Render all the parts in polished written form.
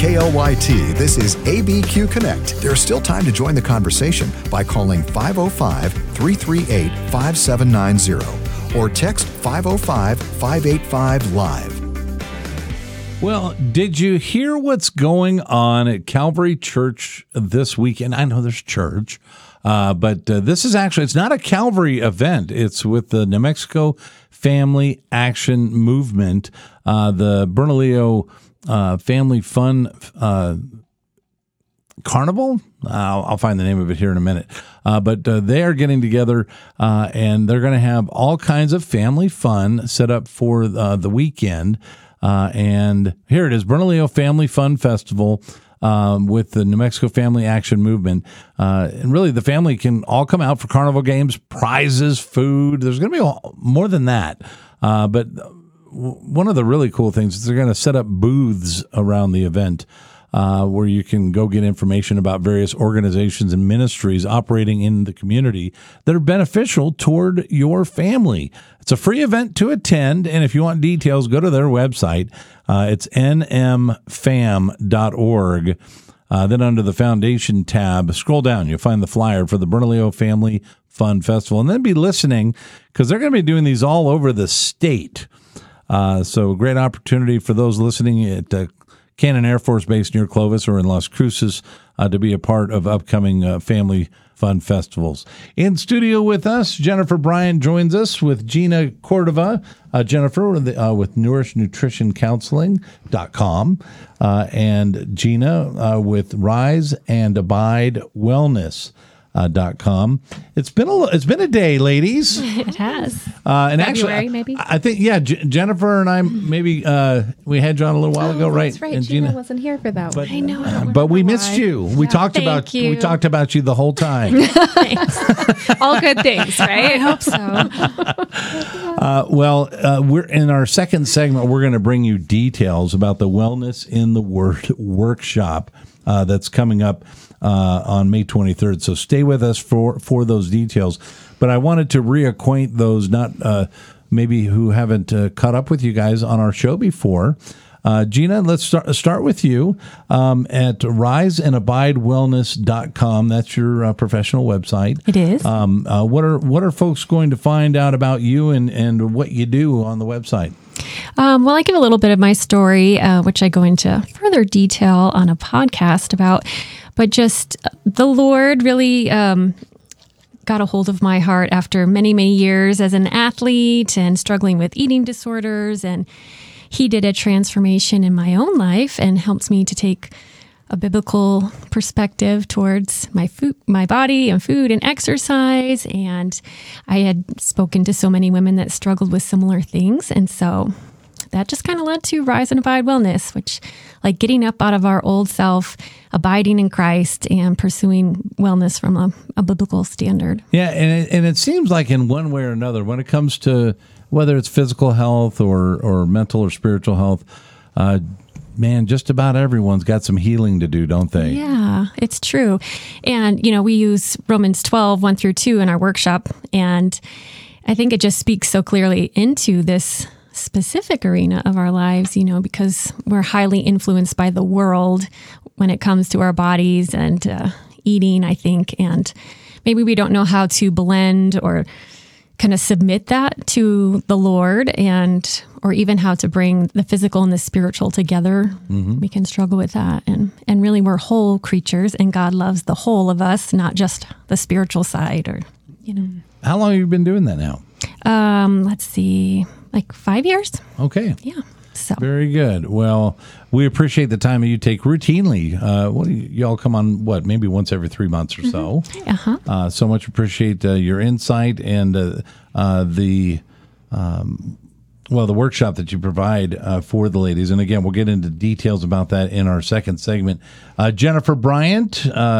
KLYT, this is ABQ Connect. There's still time to join the conversation by calling 505-338-5790 or text 505-585-LIVE. Well, did you hear what's going on at Calvary Church this weekend? I know there's church, but this is actually, it's not a Calvary event. It's with the New Mexico Family Action Movement, the Bernalillo Family Fun Carnival. I'll find the name of it here in a minute. But they are getting together, and they're going to have all kinds of family fun set up for the weekend. And here it is, Bernalillo Family Fun Festival with the New Mexico Family Action Movement. And really, the family can all come out for carnival games, prizes, food. There's going to be more than that. But one of the really cool things is they're going to set up booths around the event where you can go get information about various organizations and ministries operating in the community that are beneficial toward your family. It's a free event to attend, and if you want details, go to their website. It's nmfam.org. Then under the Foundation tab, scroll down. You'll find the flyer for the Bernalillo Family Fun Festival, and then be listening because they're going to be doing these all over the state. So great opportunity for those listening at Cannon Air Force Base near Clovis or in Las Cruces to be a part of upcoming family fun festivals. In studio with us, Jennifer Bryant joins us with Gina Cordova. Jennifer with NourishNutritionCounseling.com and Gina with Rise and Abide Wellness.com. It's been a day, ladies. It has. And February, actually, maybe. I think Jennifer and I maybe we had you on a little while ago, right? That's right. And Gina wasn't here for that one. But, I know. But we missed you. We talked about you the whole time. Thanks. All good things, right? I hope so. We're in our second segment. We're going to bring you details about the Wellness in the Word workshop that's coming up on May 23rd. So stay with us for those details. But I wanted to reacquaint those maybe who haven't caught up with you guys on our show before. Gina, let's start with you at riseandabidewellness.com. That's your professional website. It is. What are folks going to find out about you and what you do on the website? Well, I give a little bit of my story, which I go into further detail on a podcast about. But just the Lord really got a hold of my heart after many, many years as an athlete and struggling with eating disorders. And he did a transformation in my own life and helped me to take a biblical perspective towards my food, my body and food and exercise. And I had spoken to so many women that struggled with similar things. And so that just kind of led to Rise and Abide Wellness, which like getting up out of our old self, abiding in Christ, and pursuing wellness from a biblical standard. Yeah, and it seems like in one way or another, when it comes to whether it's physical health or mental or spiritual health, man, just about everyone's got some healing to do, don't they? Yeah, it's true. And, we use Romans 12, 1 through 2 in our workshop. And I think it just speaks so clearly into this specific arena of our lives, because we're highly influenced by the world when it comes to our bodies and eating, I think. And maybe we don't know how to blend or kind of submit that to the Lord or even how to bring the physical and the spiritual together. Mm-hmm. We can struggle with that. And really we're whole creatures, and God loves the whole of us, not just the spiritual side How long have you been doing that now? Let's see, like 5 years. Okay. Yeah. So very good. Well, we appreciate the time that you take routinely. Y'all come on, maybe once every 3 months or so. Uh-huh. So much appreciate your insight and the workshop that you provide for the ladies. And again, we'll get into details about that in our second segment. Jennifer Bryant,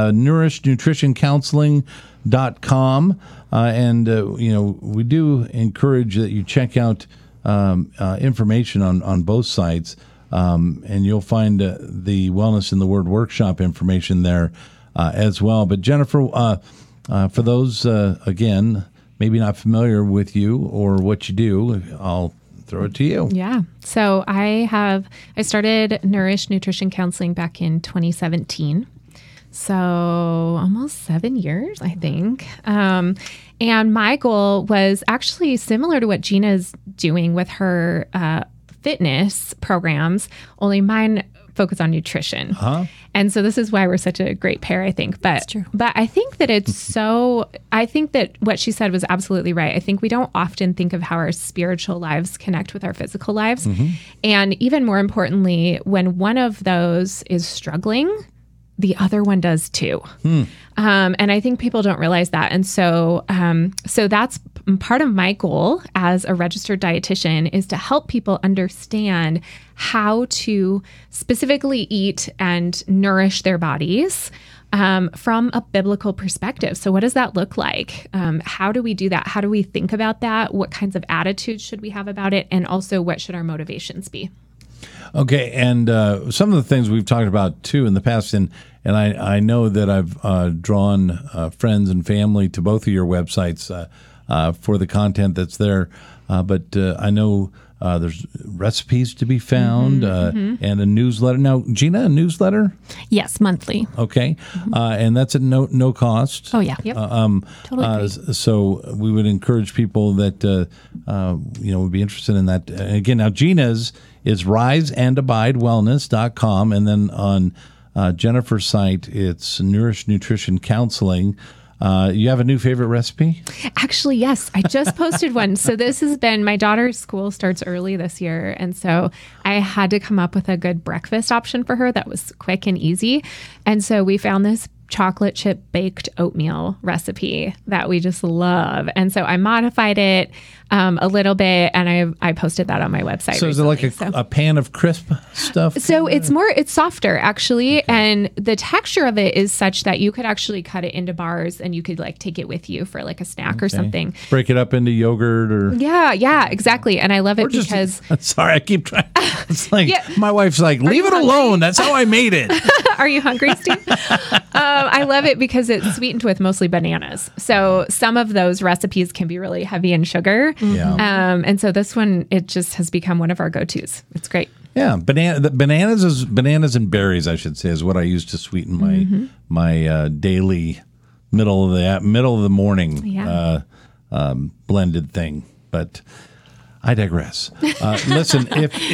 NourishNutritionCounseling.com. We do encourage that you check out information on both sites, and you'll find the Wellness in the Word workshop information there as well. But Jennifer, for those, again, maybe not familiar with you or what you do, I'll throw it to you. Yeah. So I started Nourish Nutrition Counseling back in 2017. So almost 7 years, I think. And my goal was actually similar to what Gina's doing with her fitness programs, only mine focus on nutrition. And so this is why we're such a great pair, I think. But That's true. But I think that I think that what she said was absolutely right. I think we don't often think of how our spiritual lives connect with our physical lives. And even more importantly, when one of those is struggling, the other one does too. And I think people don't realize that. And so that's part of my goal as a registered dietitian, is to help people understand how to specifically eat and nourish their bodies from a biblical perspective. So what does that look like? How do we do that? How do we think about that? What kinds of attitudes should we have about it? And also, what should our motivations be? Okay, and some of the things we've talked about too in the past, and I know that I've drawn friends and family to both of your websites for the content that's there, but I know there's recipes to be found and a newsletter. Now, Gina, a newsletter? Yes, monthly. Okay, and that's at no cost. Oh, yeah. Yep. Totally free. So we would encourage people that would be interested in that. Again, now Gina's is riseandabidewellness.com, and then on Jennifer's site, it's Nourish Nutrition Counseling. You have a new favorite recipe? Actually, yes. I just posted one. So this has been, my daughter's school starts early this year. And so I had to come up with a good breakfast option for her that was quick and easy. And so we found this chocolate chip baked oatmeal recipe that we just love. And so I modified it a little bit, and I posted that on my website. So recently. Is it like a pan of crisp stuff? So it's softer actually. Okay. And the texture of it is such that you could actually cut it into bars, and you could like take it with you for like a snack or something. Break it up into yogurt or... Yeah, exactly. And I love it because... Sorry, I keep trying. It's like, my wife's like, leave it alone. That's how I made it. Are you hungry, Steve? I love it because it's sweetened with mostly bananas. So some of those recipes can be really heavy in sugar. Yeah. And so this one, it just has become one of our go-tos. It's great. Yeah, bananas and berries, I should say, is what I use to sweeten my daily middle of the morning blended thing. But I digress. Listen,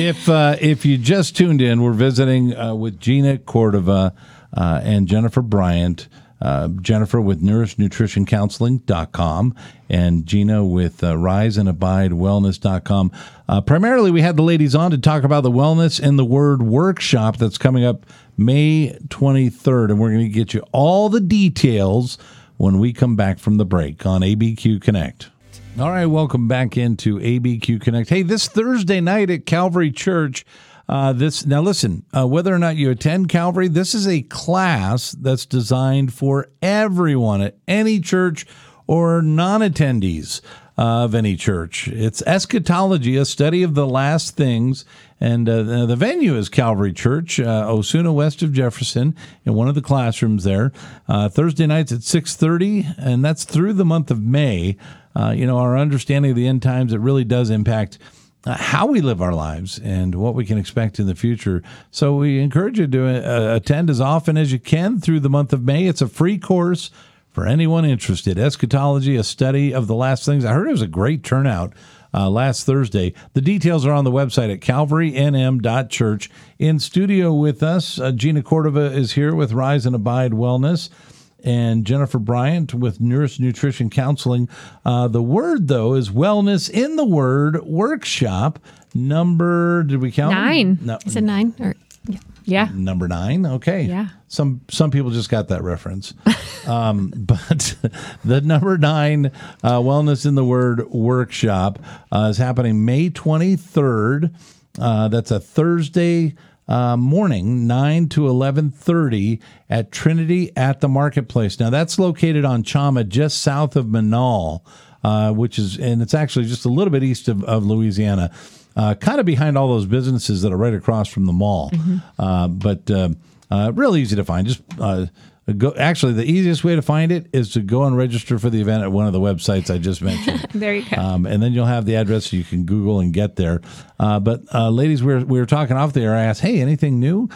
if you just tuned in, we're visiting with Gina Cordova and Jennifer Bryant. Jennifer with NourishNutritionCounseling.com and Gina with RiseAndAbideWellness.com. Primarily, we had the ladies on to talk about the Wellness in the Word workshop that's coming up May 23rd, and we're going to get you all the details when we come back from the break on ABQ Connect. All right, welcome back into ABQ Connect. Hey, this Thursday night at Calvary Church, now listen, whether or not you attend Calvary, this is a class that's designed for everyone at any church or non-attendees of any church. It's eschatology, a study of the last things, and the venue is Calvary Church, Osuna, west of Jefferson, in one of the classrooms there. Thursday nights at 6:30, and that's through the month of May. Our understanding of the end times, it really does impact how we live our lives and what we can expect in the future. So we encourage you to attend as often as you can through the month of May. It's a free course for anyone interested. Eschatology, a study of the last things. I heard it was a great turnout last Thursday. The details are on the website at calvarynm.church. In studio with us, Gina Cordova is here with Rise and Abide Wellness, and Jennifer Bryant with Nourish Nutrition Counseling. The word, though, is Wellness in the Word workshop. Number, did we count? 9. No. Is it 9? Or yeah. Number 9. Okay. Yeah. Some people just got that reference. But the number 9 Wellness in the Word workshop is happening May 23rd. That's a Thursday morning, 9 to 11:30 at Trinity at the Marketplace. Now, that's located on Chama, just south of Manal, and it's actually just a little bit east of Louisiana, kind of behind all those businesses that are right across from the mall. But real easy to find. Just Actually, the easiest way to find it is to go and register for the event at one of the websites I just mentioned. There you go. And then you'll have the address so you can Google and get there. But ladies, we were talking off the air. I asked, hey, anything new?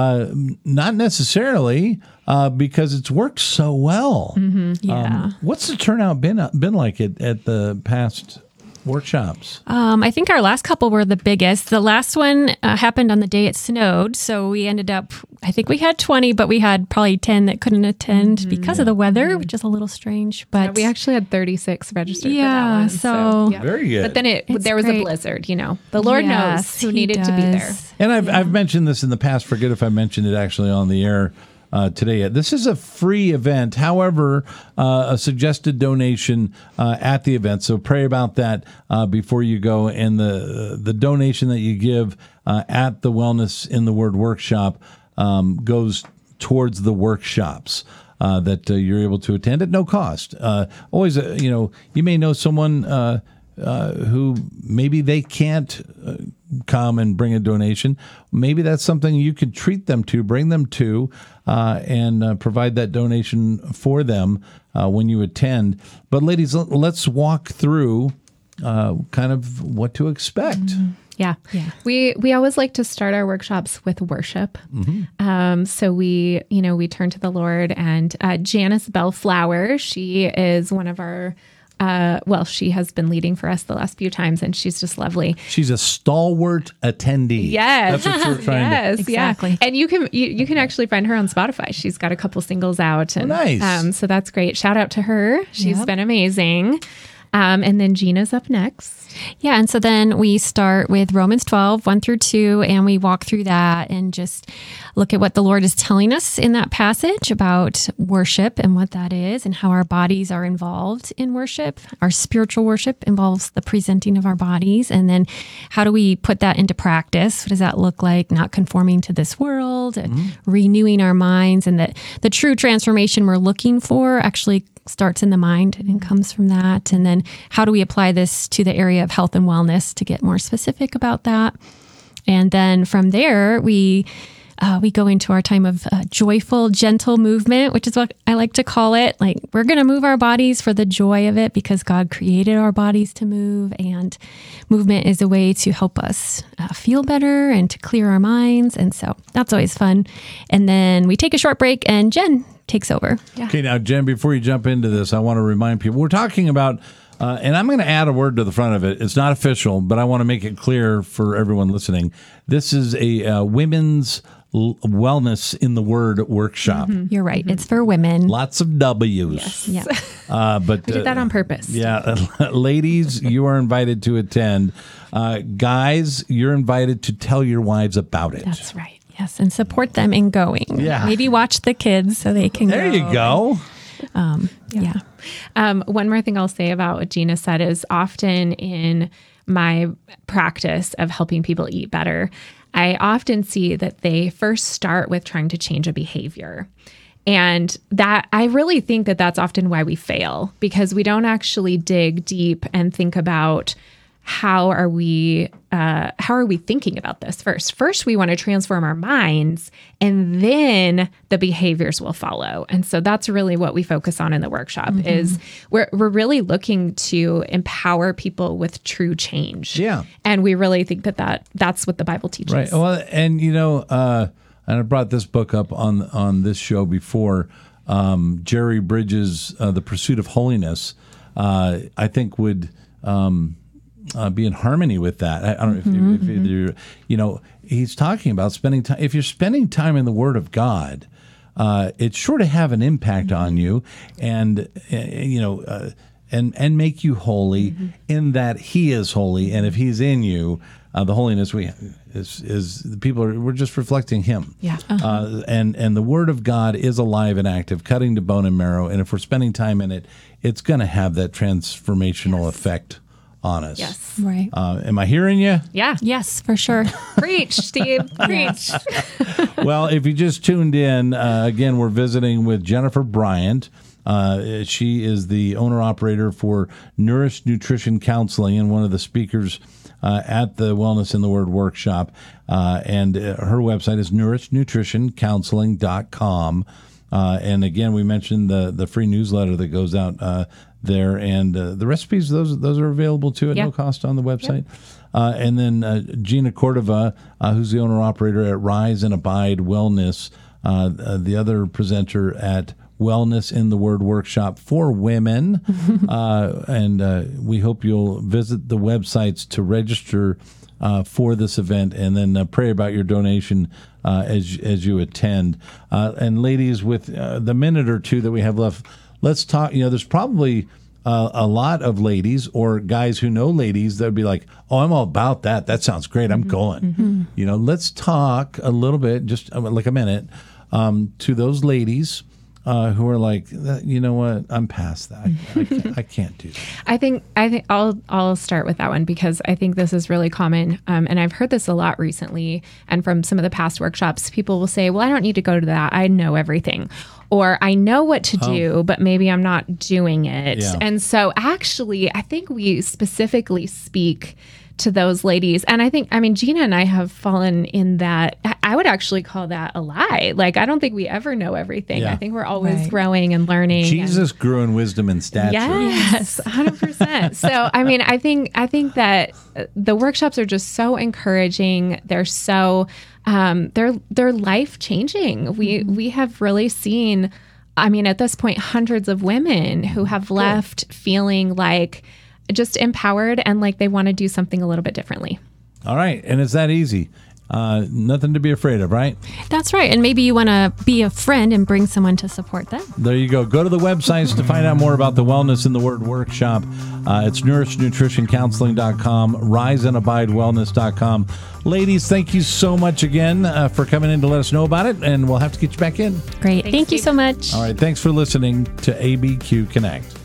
Not necessarily, because it's worked so well. Yeah. What's the turnout been like at the past workshops? I think our last couple were the biggest. The last one happened on the day it snowed. So we ended up, I think we had 20, but we had probably 10 that couldn't attend because of the weather, which is a little strange. But we actually had 36 registered for that Yeah, one. so- yeah. Very good. But then there was great. a blizzard, The Lord knows Yes, who he needed to be there. does. And I've mentioned this in the past. Forget if I mentioned it actually on the air today. This is a free event. However, a suggested donation at the event. So pray about that before you go. And the donation that you give at the Wellness in the Word workshop goes towards the workshops that you're able to attend at no cost. Always, you may know someone who maybe they can't come and bring a donation. Maybe that's something you could treat them to, bring them to, and provide that donation for them when you attend. But ladies, let's walk through kind of what to expect. Yeah. We always like to start our workshops with worship. So we turn to the Lord, and Janice Bellflower, she is one of our she has been leading for us the last few times, and she's just lovely. She's a stalwart attendee. Yes. That's what you're trying to... Exactly. Yeah. And you can actually find her on Spotify. She's got a couple singles out. And, nice. So that's great. Shout out to her. She's Yep. been amazing. And then Gina's up next. Yeah, and so then we start with Romans 12, 1 through 2, and we walk through that and just look at what the Lord is telling us in that passage about worship and what that is and how our bodies are involved in worship. Our spiritual worship involves the presenting of our bodies, and then how do we put that into practice? What does that look like? Not conforming to this world, and renewing our minds, and that the true transformation we're looking for actually starts in the mind and comes from that. And then how do we apply this to the area of health and wellness to get more specific about that? And then from there, we go into our time of joyful, gentle movement, which is what I like to call it. Like, we're going to move our bodies for the joy of it because God created our bodies to move. And movement is a way to help us feel better and to clear our minds. And so that's always fun. And then we take a short break, and Jen takes over. Okay, now, Jen, before you jump into this, I want to remind people, we're talking about, and I'm going to add a word to the front of it. It's not official, but I want to make it clear for everyone listening. This is a women's wellness in the Word workshop. You're right. It's for women. Lots of W's. Yeah. But We did that on purpose. Yeah, ladies, you are invited to attend. Guys, you're invited to tell your wives about it. That's right. Yes. And support them in going. Yeah. Maybe watch the kids so they can There go. you go. Yeah. One more thing I'll say about what Gina said is often in my practice of helping people eat better, I often see that they first start with trying to change a behavior. And that I really think that that's often why we fail, because we don't actually dig deep and think about how are we thinking about this first? First, we want to transform our minds, and then the behaviors will follow. And so that's really what we focus on in the workshop. Is we're really looking to empower people with true change. Yeah. And we really think that's what the Bible teaches. Right. Well, and and I brought this book up on this show before. Jerry Bridges' The Pursuit of Holiness, I think would be in harmony with that. I don't know if you're, he's talking about spending time. If you're spending time in the Word of God, it's sure to have an impact on you, and and make you holy in that He is holy, and if He's in you, the holiness is the people we're just reflecting Him. Yeah. And the Word of God is alive and active, cutting to bone and marrow, and if we're spending time in it, it's going to have that transformational effect on us. Yes. Right. Am I hearing you? Yeah. Yes, for sure. Preach, Steve. Preach. Well, if you just tuned in, again, we're visiting with Jennifer Bryant. She is the owner-operator for Nourish Nutrition Counseling and one of the speakers at the Wellness in the Word workshop. And her website is nourishnutritioncounseling.com. And again, we mentioned the free newsletter that goes out there, and the recipes, those are available too at no cost on the website. And then Gina Cordova, who's the owner-operator at Rise and Abide Wellness, the other presenter at Wellness in the Word Workshop for Women. And we hope you'll visit the websites to register for this event, and then pray about your donation as you attend. And ladies, with the minute or two that we have left, let's talk. There's probably a lot of ladies or guys who know ladies that would be like, "Oh, I'm all about that. That sounds great. I'm going." Let's talk a little bit, just like a minute, to those ladies who are like, you know what, I'm past that. I can't do that. I think I'll start with that one, because I think this is really common, and I've heard this a lot recently. And from some of the past workshops, people will say, "Well, I don't need to go to that. I know everything." Or I know what to do, but maybe I'm not doing it. Yeah. And so actually, I think we specifically speak to those ladies. And Gina and I have fallen in that. I would actually call that a lie. Like, I don't think we ever know everything. Yeah. I think we're always growing and learning. Jesus grew in wisdom and stature. Yes, 100%. So, I think that the workshops are just so encouraging. They're so, they're life changing. We have really seen, at this point, hundreds of women who have left feeling like just empowered and like they want to do something a little bit differently. All right. And it's that easy. Nothing to be afraid of, right? That's right. And maybe you want to be a friend and bring someone to support them. There you go. Go to the websites to find out more about the Wellness in the Word Workshop. It's NourishNutritionCounseling.com, RiseAndAbideWellness.com. Ladies, thank you so much again for coming in to let us know about it, and we'll have to get you back in. Great. Thank you so much. All right. Thanks for listening to ABQ Connect.